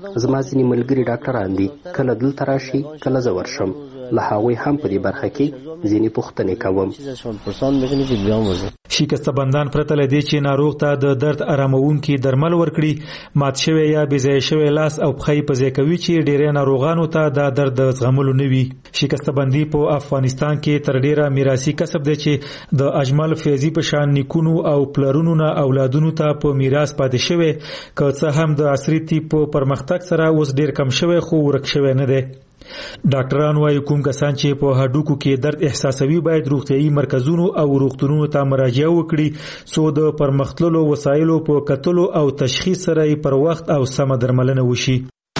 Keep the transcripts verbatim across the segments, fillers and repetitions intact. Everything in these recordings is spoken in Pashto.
زما ځینې ملګري ډاکټران دي، کله دلته راشي کله زه ورشم. له هغوی هم په دې برخه کې ځینې پوښتنې کوم. شکسته بندان پرته له دې چې ناروغ ته د درد آرامونکي درمل ورکړي، مات شوی یا بې ځایه شوی لاس او پښې په ځای کوي چې ډېری ناروغانو ته دا درد زغملو نه وي. شکسته بندي په افغانستان کې تر ډېره میراثي کسب دی چې د اجمل فیضي په شان نیکونو او پلرونو نه اولادونو ته په میراث پاتې شوی، که څه هم د عصري طب په پرمختګ سره اوس ډېر کم شوی خو ورک شوی نه دی. ډاکټران وايي کوم کسان چې په هډوکو کې درد احساسوي باید روغتيایي مرکزونو او روغتونونو ته مراجعه وکړي څو د پرمختللو وسایلو په کتلو او تشخیص سره پر وخت او سم درملنه وشي.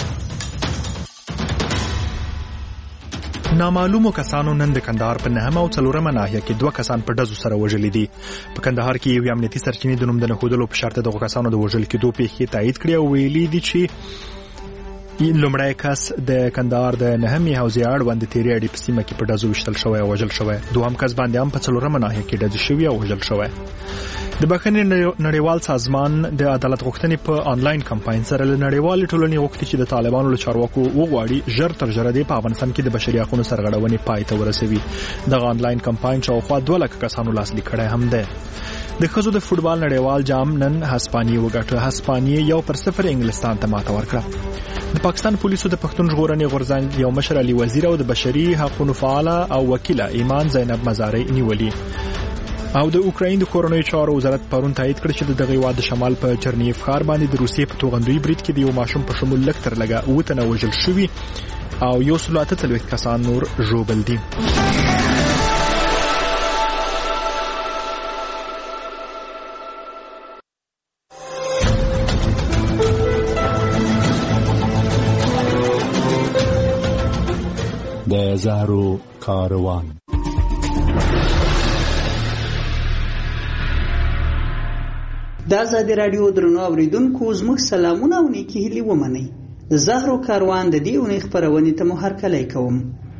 نامعلومو کسانو نن د کندهار په نهمه او څلورمه ناحیه کې دوه کسان په ډزو سره وژلي دي. په کندهار کې یو امنیتي سرچینې د نوم د نښودلو په شرط دغه کسانو د وژل کېدو پیښې تایید کړې او ویلي دي چې لومړی کس د کندهار د نهمې حوزې اړوند تیری اډې په سیمه کې په ډزو وشتل شوی او وژل شوی. دوهم کس باندې هم په څلورمه ناحیه کې ډزې شوي او وژل شوی. د بخښنې نړیوال سازمان د عدالت غوښتنې په آنلاین کمپاین سره له نړیوالې ټولنې غوښتي چې د طالبانو له چارواکو وغواړي ژر تر ژره دې په افغانستان کې د بشري حقوقو سرغړونې پای ته ورسوي. دغه آنلاین کمپاین شاوخوا دوه لکه کسانو لاسلیک کړی هم دی. د ښځو د فوټبال نړیوال جام نن هسپانیې وګټه. هسپانیې یو پر صفر انګلستان ته ماته ورکړه. د پاکستان پولیسو د پښتون ژغورنې غورځنګ یو مشر علي وزیر او د بشري حقوقو فعاله او وکیله ایمان زینب مزاری نیولي. او د اوکراین د کورونوي چارو وزارت پرون تایید کړ چې دغه هیواد د شمال په چرنیف ښار باندې د روسیې په توغندوی برید کې د یو ماشوم په شمول لږ تر لږه اووه تنه وژل شوي او یو سل اته څلوېښت کسان نور ژوبل دي. د زهرو کاروان. د آزادي راډیو درنو اوریدونکو زموږ سلامونه او نیکې هیلې ومنئ. د زهرو کاروان د دې اونۍ خپرونې ته مو هرکلی کوم.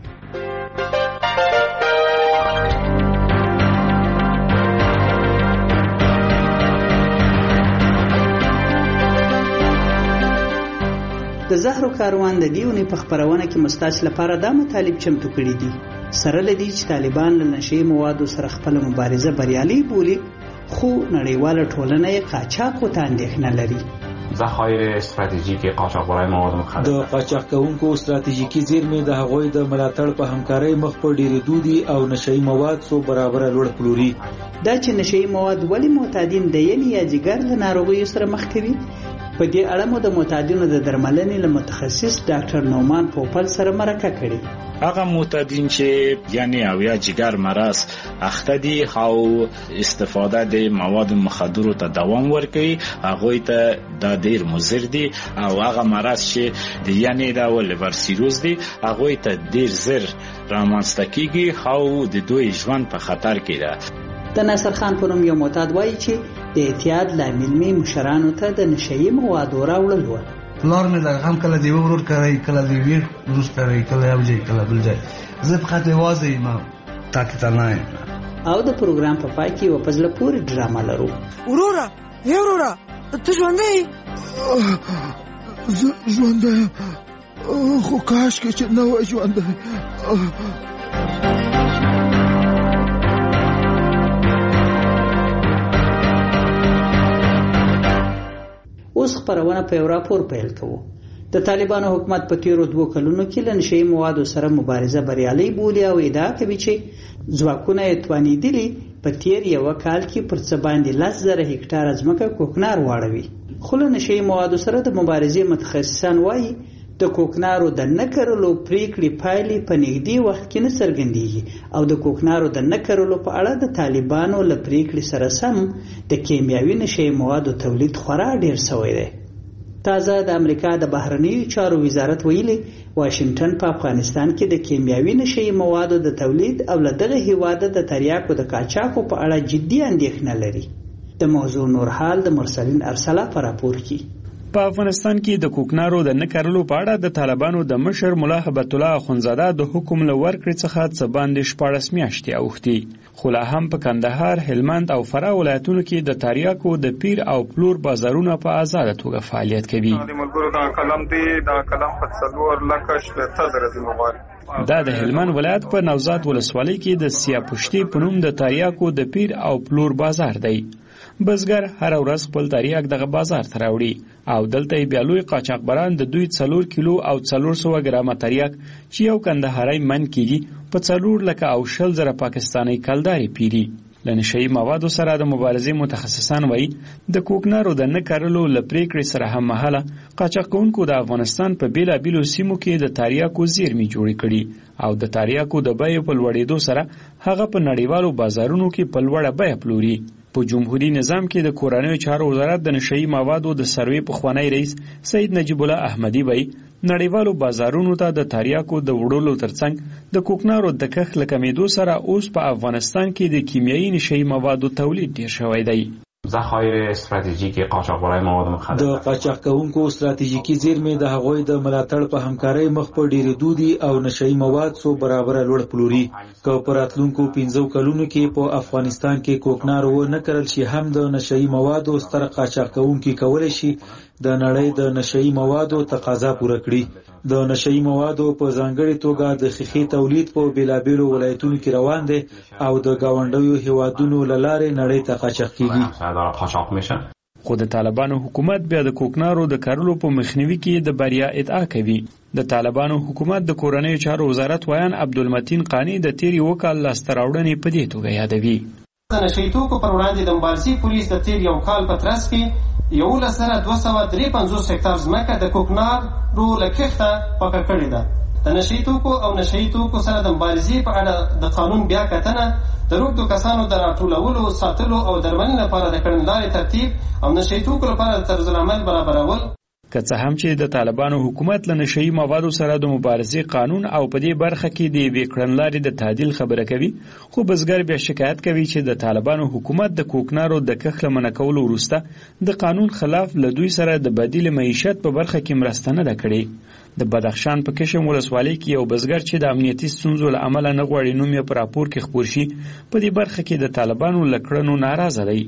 د زهرو کاروان د دې اونۍ په خپرونه کې مستاسو لپاره دا مطالب چمتو کړي دي. سره لدی چې طالبان له نشي موادو سره خپل مبارزه بریالي بولي، خو نړیواله ټولنه یې قاچاق ته اندېښنه لري. ذخایر استراتیژیک قاچاقبرای مواد مخدر د قاچاق کوونکو استراتیژیکي زیرمې د هغوی د ملاتړ په همکارۍ مخ په ډېرېدو دي او نشئی مواد څو برابره لوړ پلوري. دا چې نشئی مواد ولې معتادین د ینې یا جګر له ناروغیو سره مخ کوي، په دې اړه مو د معتادینو د درملنې له متخصص ډاکټر نومان پوپل سره مرکه کړې. هغه معتادین چې یعنی او یا جګر مرض اخته دي او استفاده د مواد مخدر ته دوام ورکوي، هغه ته د ډیر مضر دي، او هغه مرض چې د یعنی د لیور سیروز دي هغه ته ډیر زر رامنځته کیږي او د دوی ژوند په خطر کې ده. د ناصر خان په نوم یو معتاد وایي چې د اعتیاد لامل مې مشرانو ته د نشئی موادو راوړل و. پلار مې د غم کله دی ورور کوي، کله دی ویر روز کوي، کله یو ځای کله بل ځای. زه په خاطر وازه ما تاکي ته نه. او د پروګرام په پای کې یو پزله پوری ډرامه لرو. ورورا یا ورورا ته ژوندې؟ ژوندې خو کاش کې چې نه وای ژوندې. اوس خبرونه په یو راپور پیل کوو. د طالبانو حکومت په تیرو دوه کلونو کې له نشئی موادو سره مبارزه بریالي بولي او ادعا کوي چې ځواکونه یې توانیدلي په تیر یو کال کې پر څه باندې لس زره هکټاره ځمکه کوکنار واړوي. خو له نشئی موادو سره د مبارزې متخصصان وایي د کوکنارو د نه کرلو پریکړې پایلې په نږدې وخت کې نه څرګندېږي او د کوکنارو د نه کرلو په اړه د طالبانو له پریکړې سره سم د کیمیاوي نشئی موادو تولید خورا ډیر شوی دی. تازه د امریکا د بهرنیو چارو وزارت ویلي واشنگټن په افغانستان کې د کیمیاوي نشئی موادو د تولید او له دغه هیواده د تریاکو د قاچاقو په اړه جدي اندېښنه لري. د موضوع نور حال د مرسلین ارسلا په راپور کې. په افغانستان کې د کوکنارو د نه کرلو په اړه د طالبانو د مشر ملا هبت الله اخونزاده د حکم له ورکړې څخه څه باندې شپاړس میاشتې اوښتې، خو لا هم په کندهار، هلمند او فراه ولایتونو کې د تریاکو د پیر او پلور بازارونه په آزاده توګه فعالیت کوي. د ملګرو دا قلم دی، دا قلم په څلور لکه شپېته زره دی موبایل. دا د هلمند ولایت په نوزاد ولسوالۍ کې د سیاپشتي په نوم د تریاکو د پیر او پلور بازار دی. بزګر هر ورځ خپل تریاک دغه بازار ته راوړي او دلته یې بیا لوی قاچاقبران د دوی څلور کیلو او څلور سوه ګرامه تریاک چې یو کندهاري من کېږي په څلور لکه او شل زره پاکستاني کلدارې پیري. له نشهیي موادو سره د مبارزې متخصصان وایي د کوکنارو د نه کرلو له پرېکړې سره هم مهاله قاچاق کوونکو د افغانستان په بېلابېلو سیمو کې د تریاکو زیرمې جوړې کړي او د تریاکو د بیې په لوړېدو سره هغه په نړیوالو بازارونو کې په لوړه بیه پلوري. په جمهوریت نظام کې د کورنیو چارو وزارت د نشهیي موادو د سروې پخوانی رئیس سید نجیب الله احمدي وایي نړیوالو بازارونو ته د تریاکو د وړلو ترڅنګ د کوکنارو د کښت له کمېدو سره اوس په افغانستان کې د کیمیاوي نشهیي موادو تولید ډیر شوی دی. ذخایر استراتیژیک قاچاقبرای مواد مخدر د قاچاق کوونکو استراتیژیکي زیرمې د هغوی د ملاتړ په همکارۍ مخ په ډېرېدو دي او نشهیي مواد څو برابره لوړ پلوري. که په راتلونکو پنځو کلونو کې په افغانستان کې کوکنار ونه کرل شي هم د نشهیي موادو ستر قاچاق کوونکي کولی شي د نړۍ د نشهیي موادو تقاضا پوره کړي. د نشهیي موادو په ځانګړې توګه د ښیښې تولید په بېلابېلو ولایتونو کې روان دی او د ګاونډیو هیوادونو له لارې نړۍ ته قاچاق کېږي. خو د طالبانو حکومت بیا د کوکنارو د کرلو په مخنیوي کې د بریا ادعا کوي. د طالبانو حکومت د کورنیو چارو وزارت ویان عبدالمتین قانی د تیر یو کال لاسته راوړنې په دې توګه یادوي. د نشهیي توکو پر وړاندې د مبارزې پولیس د تیر یو کال په ترڅ کې یولس زره دوه سوه درې پنځوس هکتار ځمکه د کوکنارو له کښته پاکه کړې ده. د نشهیي توکو او نشهیي توکو سره د مبارزې په اړه د قانون بیا کتنه د روږدو کسانو د راټولولو، ساتلو او درملنې لپاره د کړنلارې ترتیب او نشهیي توکو لپاره د طرزالعمل برابرول. که څه هم چې د طالبانو حکومت له نشهیي موادو سره د مبارزې قانون او په دې برخه کې د یوې کړنلارې د تعدیل خبره کوي، خو بزګر بیا شکایت کوي چې د طالبانو حکومت د کوکنارو د کښت له منع کولو وروسته د قانون خلاف له دوی سره د بدیل معیشت په برخه کې مرسته نه ده کړې. د بدخشان په کشم ولسوالۍ کې یو بزګر چې د امنیتي ستونزو له امله نه غواړي نوم یې په راپور کې خپور شي په دې برخه کې د طالبانو له کړنو ناراضه دی.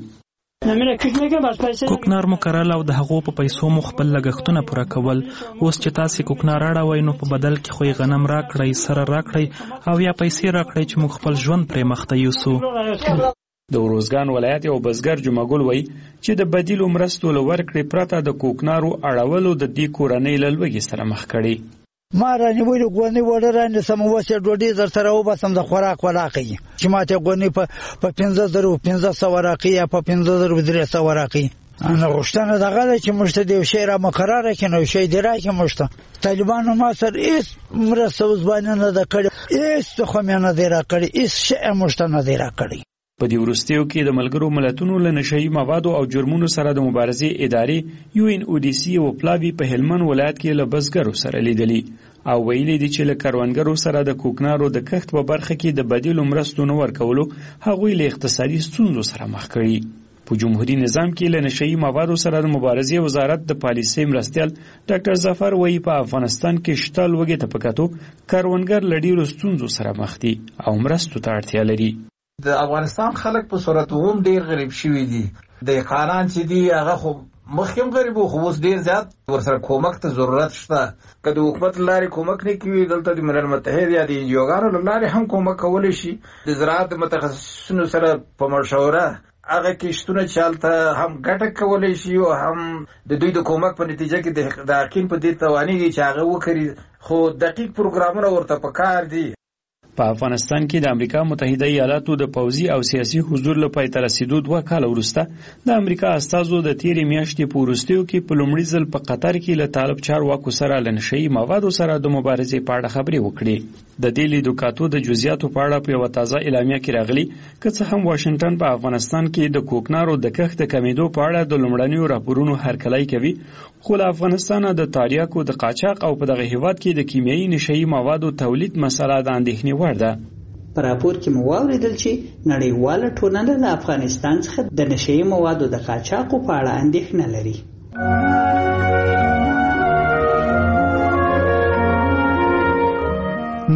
کوکنار مو کرل او د هغو په پیسو مو خپل لګښتونه پوره کول. اوس چې تاسې کوکنار اړوئ نو په بدل کې خو یې غنم راکړئ، سره راکړئ او یا پیسې راکړئ چې موږ خپل ژوند پرې مخته یوسو. د اروزګان ولایت یو بزګر جمعګل وایي چې د بدیلو مرستو له ورکړې پرته د کوکنارو اړولو د دې کورنۍ له لوږې سره مخ کړي. ما رانیولې غونې وړه رانیسم، اوس یې ډوډۍ در سره وباسم د خوراک وراقي چې ما ته غونې په پنځه زرو پنځه سوه راکړي یا په پنځه زرو درې سوه راکړي. نو غوښتنه دغه ده چې موږ ته د یو شی را مقرره کړي، نو یو شی دې راکړي موږ ته. طالبانو ما سره هېڅ مرسته اوس باندې نه ده کړې، هېڅ تخم یې نه دی راکړی، هېڅ شی یې موږ ته نه دی راکړی. په دې وروستیو کې د ملګرو ملتونو له نشهیي موادو او جرمونو سره د مبارزې ادارې یو ان او ډي سي او پلاوي په هلمند ولایت کې له بزګرو سره لیدلي او ویلي دي چې له کروندګرو سره د کوکنارو د کښت په برخه کې د بدیلو مرستو نه ورکولو هغوی له اقتصادي ستونزو سره مخ کړي. په جمهوریت نظام کې له نشهیي موادو سره د مبارزې وزارت د پالیسۍ مرستیال ډاکټر ظفر وایي په افغانستان کې شته لوږې ته په کتو کروندګر له ډېرو ستونزو سره مخ دي او مرستو ته اړتیا لري. د افغانستان خلک په صورت عموم ډیر غریب شوي دي. د قانون چې دی هغه خو مخکې غریب خو اوس ډیر زیات ورسره کومک ته ضرورت شته. که د حکومت لارې کومک نه کوي، دلته د ملل متحد یا د انجیوګانو له لارې هم کومک کولی شي. د زراعت متخصصینو سره په مشوره هغه کښتونه چې هلته هم ګټه کولی شي او هم د دوی د کومک په نتیجه کې د حقین په دې توانېږي چې هغه وکړي، خو دقیق پروګرامونه ورته پکار دي. په افغانستان کې د امریکا متحده ایالاتو د پوځي او سیاسي حضور له پای ته رسیدو دوه کاله وروسته د امریکا استازو د تیرې میاشتې په وروستیو کې په لومړي ځل په قطر کې له طالب چارواکو سره له نشهیي موادو سره د مبارزې په اړه خبرې وکړې. د دې لیدوکاتو د جزئیاتو په اړه په یوه تازه اعلامیه کې راغلي که څه هم واشنګټن په افغانستان کې د کوکنارو د کښت د کمیدو په اړه د لومړنیو راپورونو هرکلی کوي، خو له افغانستانه د تریاکو د قاچاق او په دغه هیواد کې د کیمیاوي نشهیي موادو تولید مسله د اندېښنې وړ ده. په راپور کې مو واورېدل چې نړیواله ټولنه له افغانستان څخه د نشهیي موادو د قاچاقو په اړه اندېښنه لري.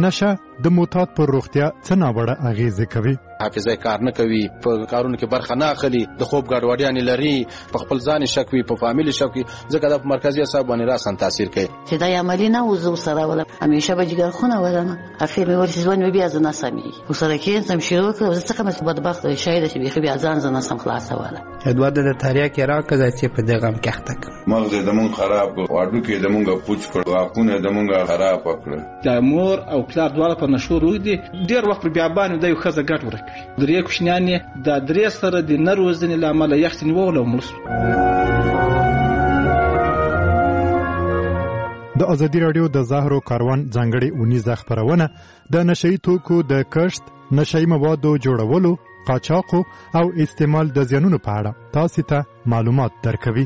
نشه د معتاد پر روغتیا څه ناوړه اغیزې کوي. حافظه کار نه کوي، په کارونو کې برخه نه اخلي، د خوب ګډوډیان لري، په خپل ځان شک وي، په فامیل شک وي، ځکه د مرکزی اعصاب باندې راسن تاثیر کوي. چې دا عملی نه وزو سره ولا همیشه به جګر خونه ولنه اخر مې ورسې ځوان بیا ځنه سمي وسره کې سم شروع کړ زه څه کوم بدبخت شاید چې بیا بیا ځان ځنه سم خلاصه ولا ادوار د تاریخ کې راکړه چې په دغه هم کېخته مغز د مون خراب کړ، واډو کې د مونږه پوچ کړ، واپونه د مونږه خراب کړ. د مور او پلار دواړه په نشو روي دي، ډیر وخت بیا باندې د یو خزه ګټ ورکوي. درې کوشنیان د درې سره د نروزنې لامل یخت نیول او ملس. د ازادي رادیو د زهرو کاروان ځانګړي اونیزه خبرونه د نشئی توکو د کښت، نشئی موادو جوړولو، قاچاق او استعمال د زیانونو په اړه تاسو ته معلومات درکوي.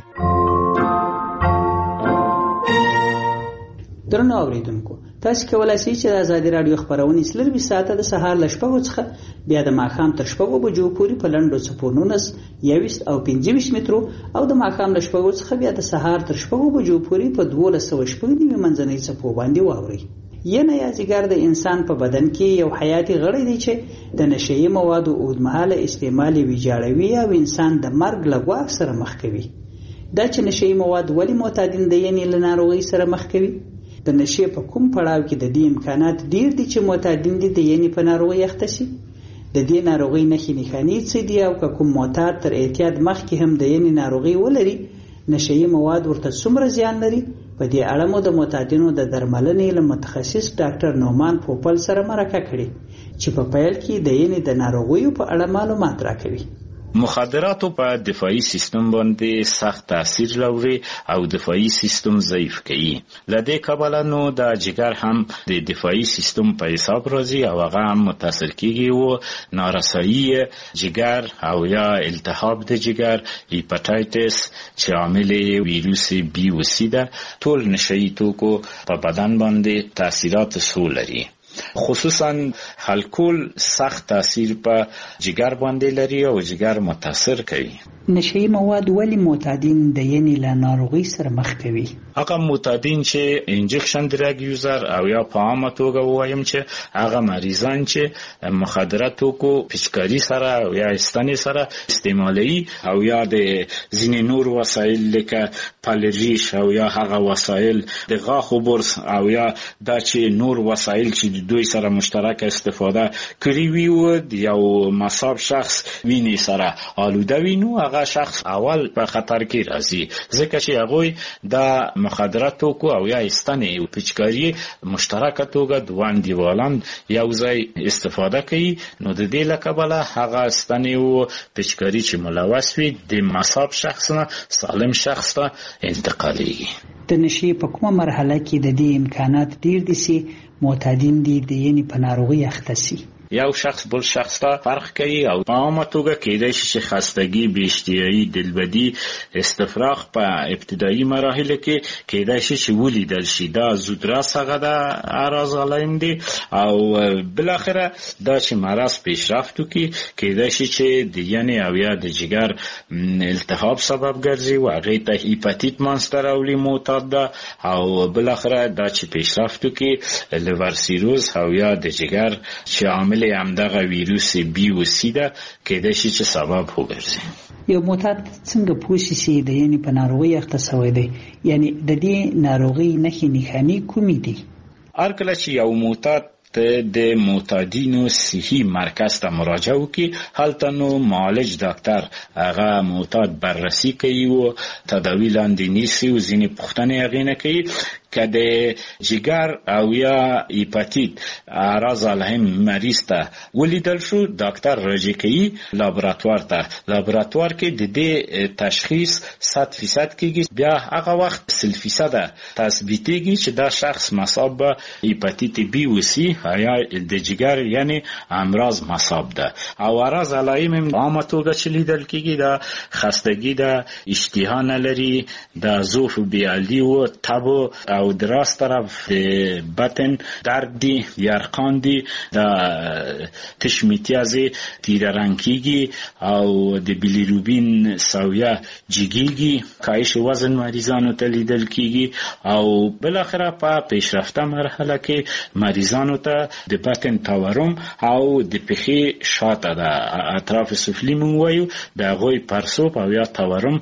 درنو اوریدونکو، تاسو کولای شئ چې د ازادي رادیو خبرونه سلربي ساعته د سهار ل شپږو څخه بیا د ماښام تر شپږو بجو پورې په لنډو څپو نولس، یویشت او پنځه ویشت مترو او د ماښام ل شپږو څخه بیا د سهار تر شپږو بجو پورې په دولس سوه شپږ نوي منځنۍ څپو باندې واورئ. ینه یا ځیګر د انسان په بدن کې یو حیاتي غړی دی چې د نشئی موادو اوږدمهاله استعمال ویجاړوي او انسان د مرګ له ګواښ سره مخ کوي. دا چې نشئی مواد ولې معتادین د ینې له ناروغۍ سره مخ کوي؟ د نشې په کوم پړاو کې د دې امکانات ډیر دي چې معتادین دي د ینې په ناروغۍ اخته شي؟ د دې ناروغۍ نښې نښانې څه دي او که کوم معتاد تر اعتیاد مخکې هم د ینې ناروغۍ ولري، نشئی مواد ورته څومره زیان لري؟ په دې اړه مو د معتادینو د درملنې له متخصص ډاکټر نومان پوپل سره مرکه کړې چې په پیل کې د ینې د ناروغیو په اړه معلومات راکوي. مخدراتو په دفاعي سیستم باندې سخت تاثیر لري او دفاعي سیستم ضعیف کوي. لدې کبله نو د جګر هم د دفاعي سیستم په حساب راځي او هغه هم متاثر کیږي او نارسایی جګر او یا التهاب د جګر، هیپاتایتس چې عامل ویروس بی او سی ده، ټول نشئی توکو په بدن باندې تاثیرات سو لري. خصوصا الکول سخت تاثیر په جګر باندې لري او جګر متاثر کوي. نشئی مواد ولی معتادین د ینې له ناروغۍ سره مخ کوي؟ هغه معتادین چې انجکشن ډرګ یوزر او یا په عامه توګه وایم چې هغه مریضان چې مخدرات توکو پچکاری سره او یا استنې سره استعمالي او یا د ځینې نور وسایل لکه پالریش او یا هغه وسایل د غاښو برس او یا دا چې نور وسایل چې دوی سره مشترک استفاده کړی وي او یو مصاب شخص ویني سره آلوده وي، نو هغه شخص اول په خطر کې راځي، ځکه چې هغه د مخدرات توکو او یا استنې او پچکاری مشترک توګه دوه دیوالان یو ځای استفاده کوي، نو د دې لکبله هغه استنې او پچکاری چې ملوث وي د مصاب شخص نه سالم شخص ته انتقالېږي. د نشې په کومه مرحله کې د دې امکانات ډیر دي چې معتادین دي د ینې په ناروغۍ اخته شي؟ یو شخص بل شخص ته فرق کوي او په عامه توګه کېدای شي چې خستګي، بېاشتهایي، دلبدي، استفراغ په ابتدایي مراحلو کې کېدای شي چې ولیدل شي. دا زودرس هغه د اعراض علایم دي او بالاخره دا چې مرض پیشرفت وکړي کېدای شي چې د ینې او یا د جګر التهاب سبب ګرځي او هغې ته هیپاتیت منځته راولي معتاد ده او بالاخره دا چې پیشرفت وکړي لیور سیروز او یا د جګر چې عامل همدغه ویروس بی او سی ده کېدای شي چې سبب وګرځي. یو معتاد څنګه پوه شي چې د ینې په ناروغۍ اخته شوی دی؟ یعنی د دې ناروغۍ نښې نښانې کومې دي؟ هر کله چې یو معتاد د معتادینو صحي مرکز ته مراجعه وکړي، هلته نو معالج ډاکټر هغه معتاد بررسي کوي او تداوی لاندې نیسي او ځینې پوښتنې هغې نه کوي. که د جګر او یا هیپاتیت اعراض علیهم مریض ته ولیدل شو، ډاکټر راجع کوي لابراتوار ته. لابراتوار کې د دې تشخیص صد فیصد کېږي، بیا هغه وخت سل فیصد تثبیتېږي چې دا شخص مصاب به هیپاتیت بی او سی یا د جګر یعنی امراض مصاب ده. او اعراض علایم عامه توګه چې لیدل کېږي دا خستګي ده، اشتها نه لري، د ضعف بیالي او تب او د راست طرف د بطن درد دی، یرقان دی، د تش میتیازی تیره رنگ کیگی او د بیلیروبین سویه جگیگی، کاهش وزن مریضانو ته لیدل کیگی او بالاخره په پیشرفته مرحله کې مریضانو ته د بطن تورم او د پخې شاته د اطراف سفلی مونږ وایو د هغوی پرسوب او یا تورم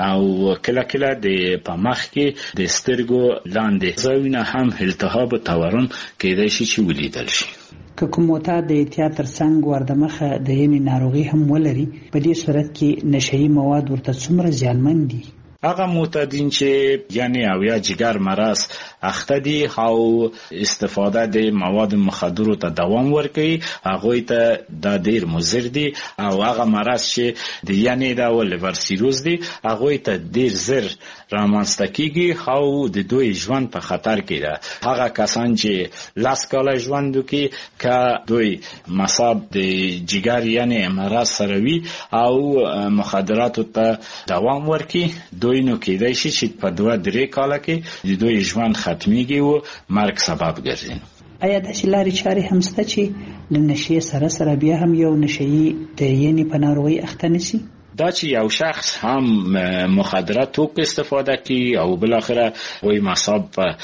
او کله کله د په مخ کې د سترګو لاندې ځایونه هم التهاب تورم کېدای شي چې ولیدل شي. که کوم معتاد د احتیاط ترڅنګ وردمخه د یمې ناروغي هم ولري، په دې صورت کې نشهیي مواد ورته څومره زیانمن دي؟ هغه معتادین چې یعنی او یا جگر مرض اخته دي او استفاده د مواد مخدر ته دوام ورکوي، هغه ته د ډیر مضر دي او هغه مرض چې د یعنی د لیور سیروز دي هغه ته ډیر زر رامنځته کیږي او د دوی ژوند په خطر کې ده. هغه کسان چې لاس کاله ژوند کوي که دوی مصاب د جگر یعنی مرض سره وي او مخدرات ته دوام ورکوي، دوی نو کېدای شي چې په دوه درې کاله کې د دوی ژوند ختمیږي او مرګ سبب ګرځي. آیا داسې لارې چارې هم شته چې له نشې سره سره بیا هم یو نشهیي د یعنې په ناروغۍ اخته نشي؟ دا چې یو شخص هم مخدرات توک استفاده کی او بالاخره وای مصاب په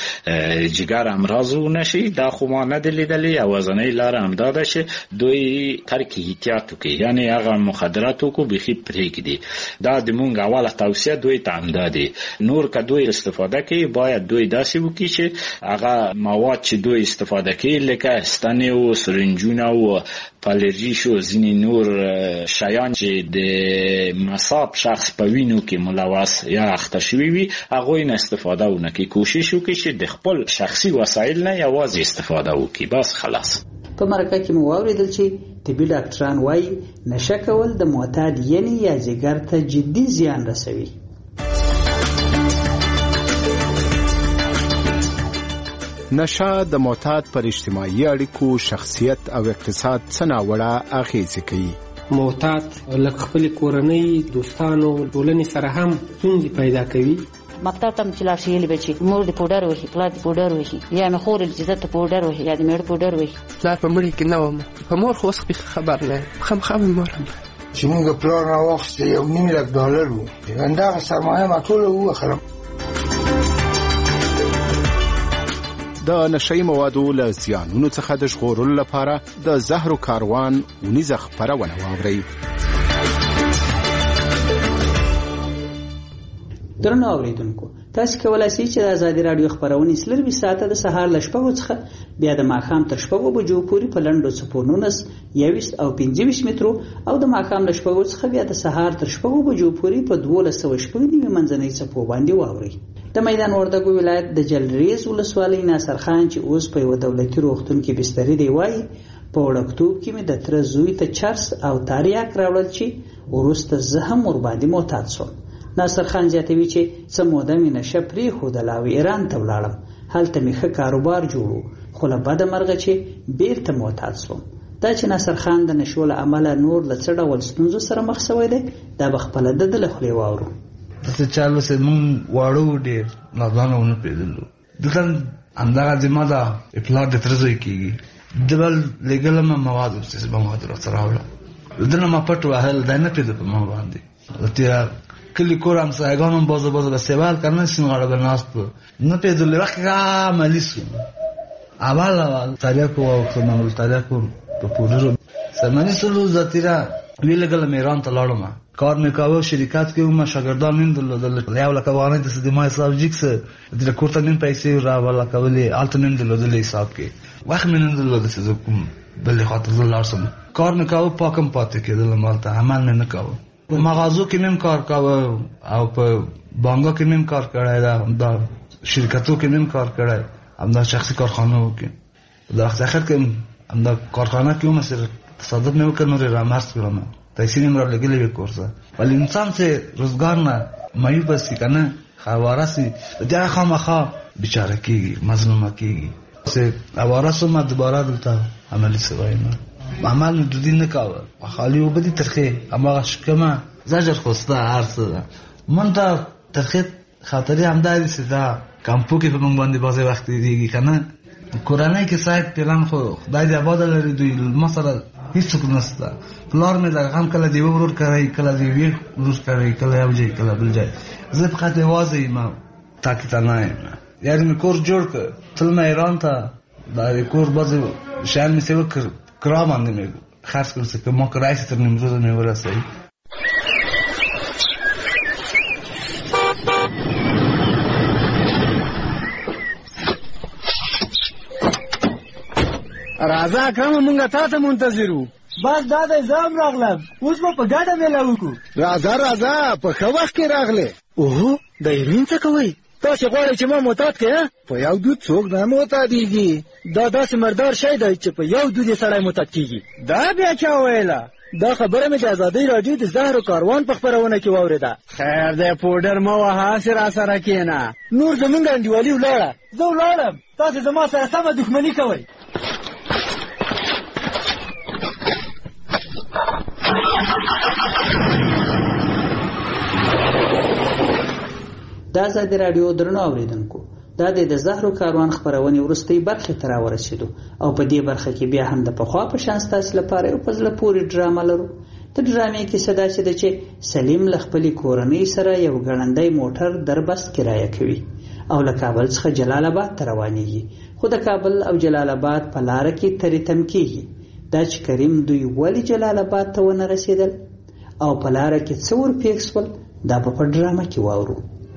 جگر امراض نشي، دا خو ما نه دلیدلی او وزنې لار هم داده شه دوی ترک احتیاط کوي، یعنی هغه مخدرات کو بخي پرېږدي. دا د مونږ اوله توصیه دوی ته هم دادي. نور که دوی استفاده کوي باید دوی داسې وکړي چې هغه مواد چې دوی استفاده کوي لکه ستنې او سرنجونه او پالرژي شو ځینې نور شیان چې د مصاب شخص په وینو کې ملوث یا اخته شوي وي هغوی نه استفاده ونه کړي. کوشش وکړي چې د خپل شخصي وسایل نه یوازې استفاده وکړي، بس خلاص. په مرکه کې مو واورېدل چې طبي ډاکټران وایي نشه کول د معتاد یعنې یا جګر ته جدي زیان رسوي. نشه د معتاد پر اجتماعي اړیکو، شخصیت او اقتصاد څه ناوړه اغېزې کوي. معتاد لکه خپل کورنۍ، دوستانو، ټولنې سره هم ستونزې پیدا کوي. مکتب ته چې لاړ شي بچي مور د پوډر وهي، پلار د پوډر وهي، یا مې خور د عزت پوډر وهي، یا د مېړه پوډر وهي. پلار په مړي کې نه وم، په مور خو اوس خبر نه خامخا مې مور هم چې موږ پلار راواخیسته یو نیم لک ډالر و، همدغه سرمایه ما ټوله ووخلم. د نشهیي موادو له زیانونو څخه د ژغورلو لپاره د زهرو کاروان اونیزه خپرونه واورئ. درنو اوریدونکو، تاسو کولای شئ چې د ازادي رادیو خبرونه سلروي ساعته د سهار ل شپږو څخه بیا د ماښام تر شپږو بجو پورې په لنډو څپو نولس، یویشت او پنځه ویشت مترو او د ماښام ل شپږو څخه بیا د سهار تر شپږو بجو پورې په دولس سوه شپږ نوي منځنۍ څپو باندې واورئ. د میدان وردګو ولایت د جلریز ولسوالۍ ناصر خان چې اوس په یو دولتي روغتون کې بستري دی وایي په وړکتوب کې مې د تره زوی ته چرس او تاریاک راوړل چې وروسته زه هم ورباندې معتاد شوم. ناصر خان زیاتوي چې څه موده مې نشه پرېښودله او ایران ته ولاړم، هلته مې ښه کاروبار جوړ، خو له بده مرغه چې بیرته معتاد شوم. دا چې ناصر خان د نشو له امله نور له څه ډول ستونزو سره مخ شوی دی دا به خپله د ده له خولې واورو. دلته چارلس مونږ واړو ډېر نادانه ونه پېژندلو. دلته همدغه ذمه ده پلار د تره زوی کېږي، ده به لېږلم مواد ورڅخه به مواد راته راوړه، د نه ما پټ وهل دی نه پېژده په ما باندې. ته کلی کور همسایگان هم بازه بازه به سوال کردن سینغاړه به ناست نه پېژدلې وقت عملی شو. اول اول تاریخ او خدمت تاریخ په پورو سمانی سلو ذاتیرا ویلګل میران ته لاړم، کار مې کاوه شرکت کې هم شاګردان نن دل یو لکه وانه د سدمای حساب جکس د کوټه نن پیسې را ولا کولې الته نن دل دل حساب کې وخت مې نن دل د څه کوم بل خاطر دل لارسم کار مې کاوه پاکم پاتې کېدل مالته عمل مې نه کاوه. مغازو کې مې کار کاوه او په بانګو کې مې کار کړای دا شرکتو کې مې کار کړای همدا شخصي کارخانه کې د اخر کې همدا کارخانه کې هم سره تصادف مې وکړ نور را مارس کړم پیسې مې را لګلې وکړه. ولی انسان سے روزګار نه مایو پسې کنه خوارسي دا خامخا بیچاره کیږي مظلومه کیږي سه اوارسو ما دوباره دلته عملی سوای نه عمل د دین نه کاوه خالی وبدي ترخه اما شکمه زجر خوسته ارسه من ته ترخه خاطري همداري سدا کمپو کې په موږ باندې بازي وخت دیږي کنه کورانای کې صاحب پلان خو خدای دې آباد لري دوی مثلا هیڅ نشته پلار مې دا هم کله دی ورور کوي کله دی وی ورور کوي کله یو ځای کله بل ځای زه په خاطر واځي ما تاکي تا نه یاري مې کور جوړ ک تل مې ایران ته دا کور بازي شان مې سیو کرا باندې مې خاص کر څه کوم کرایس تر نیمروز مې ورسې راځه کوم مونږه تاسو منتظرو بس دا د زام راغلم اوس په ګاډه مې وکړو راځه راځه په ښه وخت کې راغله اوه د ایرین څه کوي تاسو غواړئ چې ما معتاد کړئ په یو دود څوک نه معتادیږي دا داسې مردار شی دی چې په یو دود سړی معتاد کیږي دا بیا چا ویله دا خبره مې د ازادۍ راډیو د زهر و کاروان په خپرونه کې واورېده خیر دی پوډر مه وهه هسې را سره کښېنه نور زمونږ انډیوالي ولاړه زه ولاړم تاسې زما سره سمه دښمني کوئ دا ازادي راډیو درنو اوریدونکو دا د زهرو کاروان خبرونه ورستۍ برخه تر ورسېدو او په دې برخه کې بیا هم د پخوا په شان ستاسو لپاره یو پزله پوری ډرامه لرو د ډرامې کې صدا چې د چې سلیم لخپلی کورنۍ سره یو ګړندۍ موټر دربست کرایه کوي او له کابل څخه جلال آباد ته روانېږي خو د کابل او جلال آباد په لار کې ترې تم کېږي دا چې کریم دوی ولی جلال آباد ته ونه رسیدل او په لار کې څه ور پیښ شول دا په ډرامه کې واورو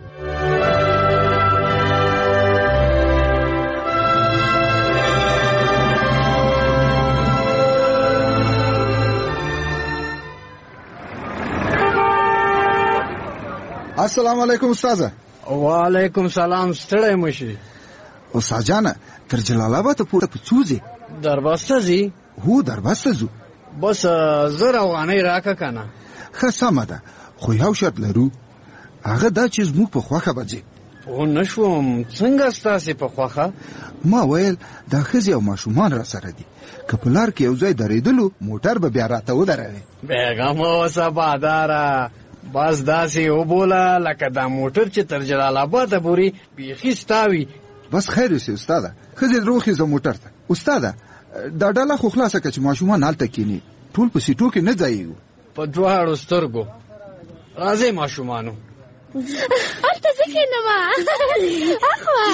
السلام علیکم استاد وعلیکم سلام ستړی مشي استاد جان تر جلال آباد پورته پڅوځي دربسته زی هو دربسته زو بس زره وانه راکا کنه ښه سمه ده خو یو شرط لرو هغه دا چې زموږ په خوخه بځي او نشوم څنګه ستاسو په خوخه ما ویل دا خزي او ماشومان را سره دي کپلار کې یو ځای درېدلو موټر به بیا راته ودروي بیګم اوسه باداره بس داسې وبوله لکه دا موټر چې تر جلال آباد پورې بیخي ستاوي بس خیر سي استاده خزي دروخي زه موټر ته استاده دا ډاله خو خلاصه کچ ماشومان حالت کینی ټول په سیټو کې نه ځایو په دواړو سترګو راځي ماشومانو البته ځکه نه ما اخوا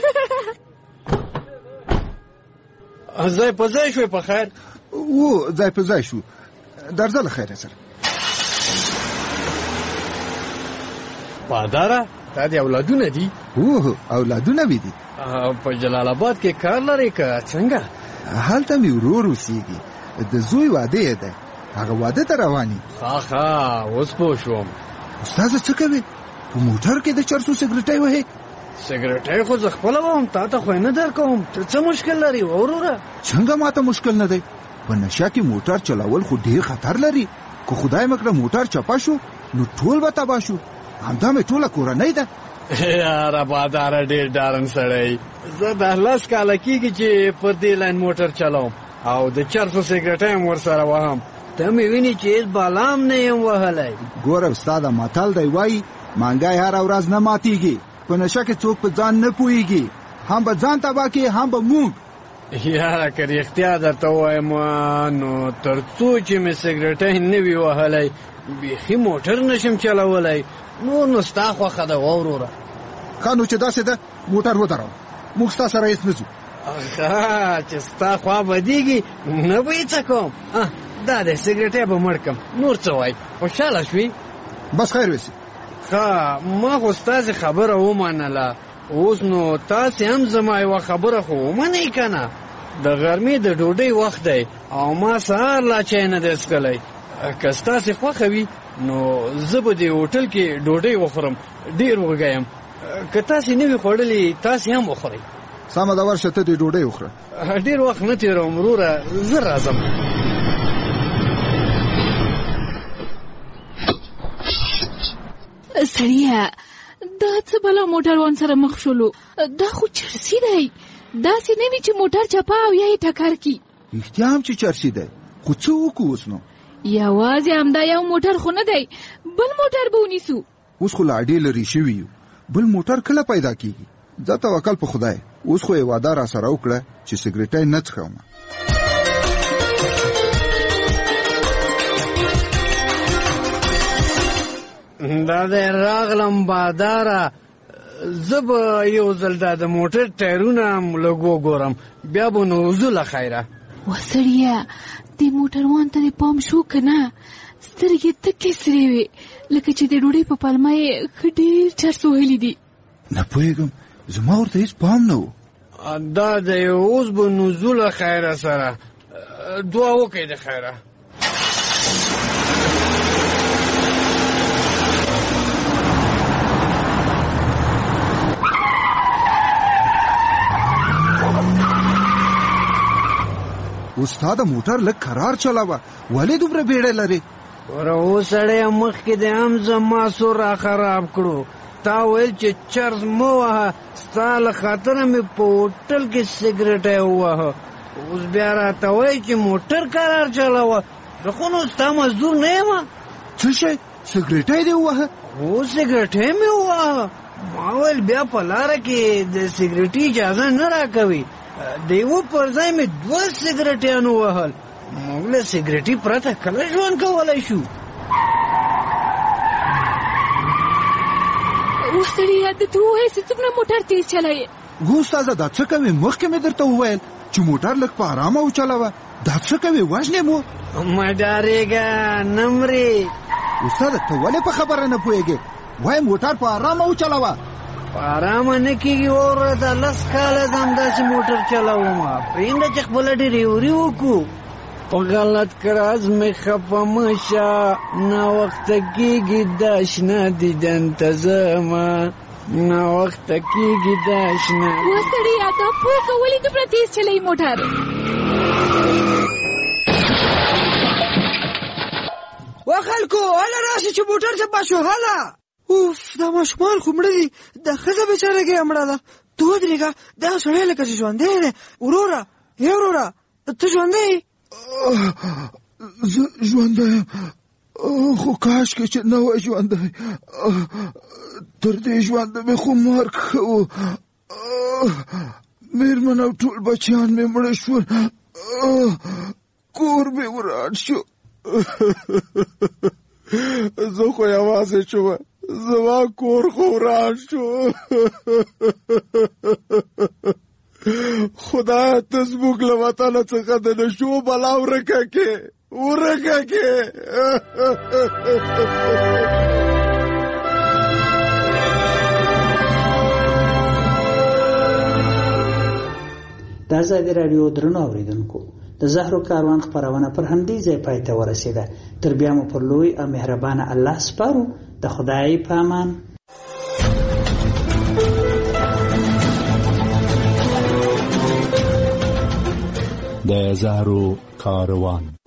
ځای په ځای شوی په خیر و ځای په ځای شو درځه له خیره سره پاداره دا د اولادونه دي اوه اولادونه مې دي په جلال آباد کې کار لري که څنګه هلته مې ورور اوسېږي د زوی واده ده هغه واده ته رواني ښه ښه اوس پوه شوم استاده څه کوې په موټر کې د چرسو سګرټۍ وهې سګرټۍ خو زه خپله وم تا ته خو یې نه درکوم ته څه مشکل لري وروره څنګه ماته مشکل نه دی په نشه کې موټر چلول خو ډېر خطر لري که خدای مکړه موټر چپه شو نو ټول به تباه شو همدا مې ټوله کورنۍ ده یاره باداره ډېر ډارن سړی زه د لس کاله کېږي چې په دې لاین موټر چلوم او د چرسو سګرټۍ هم ورسره وهم ته مې ویني چې هېڅ بالام نه یم وهلی ګوره استاده متل دی وایي مانګی هره ورځ نه ماتېږي په نشه کې څوک په ځان نه پوهېږي هم به ځان تباه کړي هم به موږ یاره که رښتیا درته ووایم نو تر څو چې مې سګرټۍ نه وي وهلی بیخي موټر نشم چلولی نور نو ستا خوښه ده وروره ښه نو چې داسې ده موټر ودروه موږ ستا سره هېڅ نه ځو ښه چې ستا خوا بدېږي نه به یې څه کوم دا دی سګرټۍ به مړ کړم نور څه وایي خوشحاله شوي بس خیر وسي ښه ما خو ستاسې خبره ومنله اوس نو تاسې هم زما یوه خبره خو ومنئ که نه د غرمې د ډوډۍ وخت دی او ما سهار لا چای نه دی څښلی که ستاسې خوښه وي نو زه به دې هوټل کې ډوډۍ وخورم ډېر وږی یم که تاسې نه وي خوړلې تاسې هم وخورئ سمه ده ورشه ته دې ډوډۍ وخوره ډېر وخت نه تېروم وروره زه راځم سړیه دا څه بلا موټروان سره مخ شولو دا خو چرسي دی داسې نه وي چې موټر چپه او یا یې ټکر کي رښتیا هم چې چرسي دی خو څه وکړو اوس نو یوازې همدا یو موټر خو نه دی بل موټر به ونیسو اوس خو لا ډېر لرې شوي یو بل موټر کله پیدا کېږي زه توکل په خدای. اوس خو یې وعده را سره وکړه چې سګریټ نه څښم. دا د راغلم باداره، زه به یو ځل دا د موټر ټایرونه لږ وګورم، بیا به نو وځو له خیره. وسړیه د موټروان ته دې پام شو که نه؟ سترګې تکې سرې وې لکه چې د ډوډۍ په پلمه یې ښه ډېر چرس وهلي دي. نه پوهېږم، زما ورته هېڅ پام نه و. دا دی اوس به نو ځو له خیره سره. دعا وکړئ د خیره. استاد موټر لږ کرار چلاوه، ولې دومره بیړه لري؟ ور اوسړی مخکې د هم زما سور را خراب کړو. تا ویل چې چرس مه وهه، ستا له خاطره مې په هوټل کې سګریټ ووهه، اوس بیا راته وایي چې موټر کرار چلاوه. زه خو نو ستا مزدور نه یم. څه شی؟ سګریټ دې ووهه؟ هو سګریټ مې ووهه. ما ویل بیا په لاره کې د سګریټي اجازه نه راکوي. د یوه پر ځای مې دوه سګریټیانو وهل. موږ له سګریټي پرته کله ژوند کولی شو؟ وسړیه د ته ووایې چې څومره موټر تیز چلایې. ګو استاده دا څه کوې؟ مخکې مې درته وویل چې موټر لږ په ارامه وچلوه. دا څه کوې؟ وژنې مو؟ مه ډارېږه، نه مرې. استاده ته ولې په خبره نه پوهېږې؟ وایي موټر په ارامه وچلوه. په ارامه نه کېږي وره، دا لس کاله د همداسې موټر چلومه. پرېږده چې خپله ډېرېوري وکړو. په غلط کراز مې خفه مه شه، ناوخته کېږي دا شنه دیدن ته ځمه، ناوخته کېږي دا شنه. وسړیه دا پوهه ولې دومره تېز چلوي موټر؟ وا خلکو هله راشئ چې موټر چپه شو. هله اوف دا ماشومان خو مړه دي، دا ښځه بېچاره ګیه مړه ده. ته ودرېږه، دا سړی لکه چې ژوندی دی. وروره ای وروره ته ژوندی یې؟ زه ژوندی یم، خو کاشکې چې نه وای ژوندی. تر دې ژونده مې خو مرګ ښه و. مېرمن او ټول بچیان مې مړه شول، کور مې وران شو. زه خو یوازې شوم، زما کور خو وران شو. خدایه ته زموږ له وطنه څخه د نشو بلا ورکه کې ورکه کې. د ازادي راډیو درنو اورېدونکو، د زهرو کاروان خپرونه پر همدې ځای پای ته ورسېده. تر بیا مو پر لوی او مهربانه الله سپارو. د خدای په امان. د زهرو کاروان.